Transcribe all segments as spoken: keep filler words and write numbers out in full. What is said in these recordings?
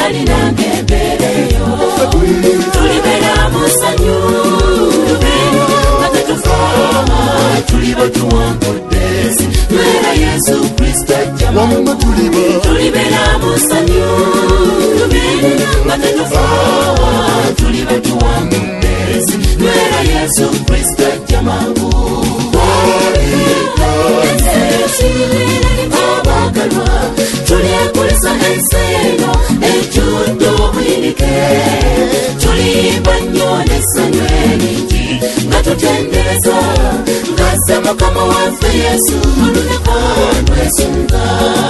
jali nange bereyo tulibera musanyu atatufaha tuliba tuwangudde nwera Yesu Kristo jama tulibera musanyu atatufaha tuliba tuwangudde nwera Yesu Kristo jama abagalwa tulyekulisa enseno ejudo bwirike tulimba nnyo n'essanyu eringi nga tutendereza ng'azze Mukama waffe Yesu olunaku lwesunga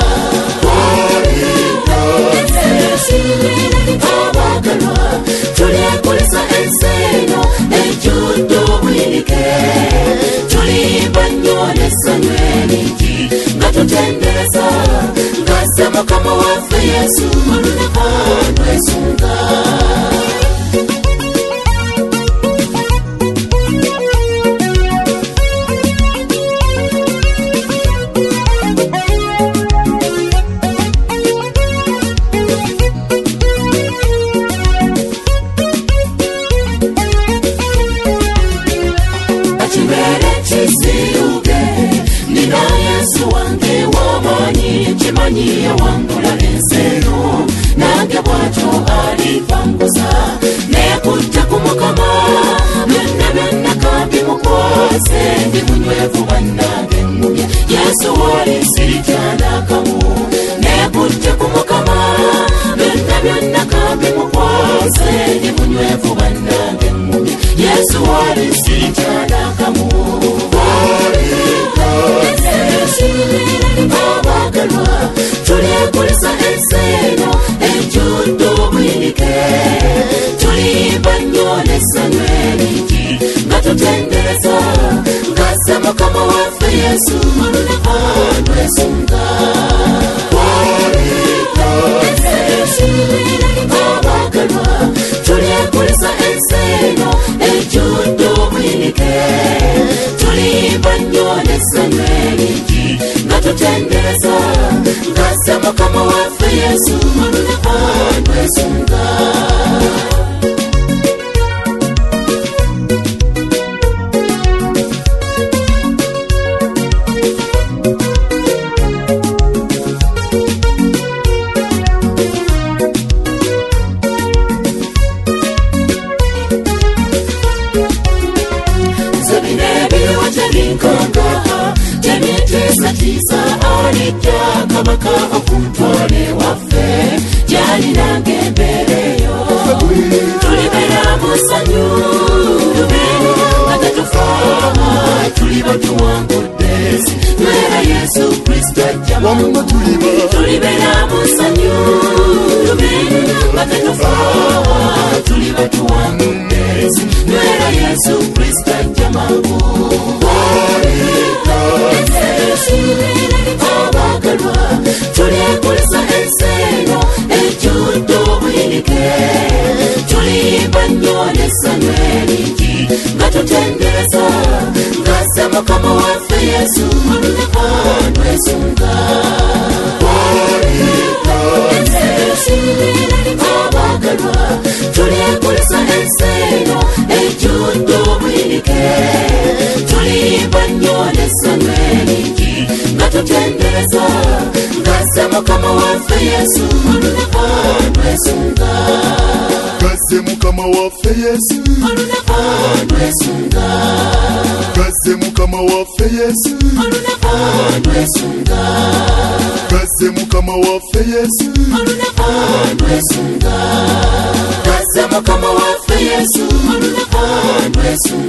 abagalwa tulyekulisa enseno ejudo bwirike tulimba nnyo n'essanyu eringi nga tutendereza ng'azze Mukama waffe Yesu olunaku lwesunga Chimanyiye wangula enseno nange bwatyo alipanguza nekujja ku Mukama byonna byonna kambi mukwase ndi munywevu bannange nnumya Yesu wali sirityanaakamu nekujja ku Mukama byonna byonna kambi mukwase ndi munywevu bannange nnumya Yesu wali sirityanaakamu abagalwa tulyekulisa enseno ejudo bwirike tulimba nnyo n'essanyu eringi nga tutendereza ng'azze Mukama waffe Yesu olunaku lwesunga abagalwa tulyekulisa enseno ejudo bwirike tulimba nnyo n'essanyu eringi nga tutendereza ng'azze Mukama waffe Yesu olunaku lwesunga Tisa alijja kabaka okuntwale waffe jali nange bereyo tulibera musanyu atatufaha tuliba tuwangudde nwera Yesu Kristo jama tulibera musanyu atatufaha tuliba tuwangudde nwera Yesu Kristo jama abagalwa tulyekulisa enseno ejudo bwirike tulimba nnyo n'essanyu eringi nga tutendereza ng'azze Mukama waffe Yesu olunaku lwesunga abagalwa tulyekulisa enseno ejudo bwirike tulimba nnyo n'essanyu eringi nga tutendereza ng'azze Mukama waffe Yesu olunaku lwesunga ng'azze Mukama waffe Yesu olunaku lwesunga ng'azze Mukama waffe Yesu olunaku lwesunga ng'azze Mukama waffe Yesu olunaku lwesunga ng'azze Mukama waffe Yesu olunaku lwesunga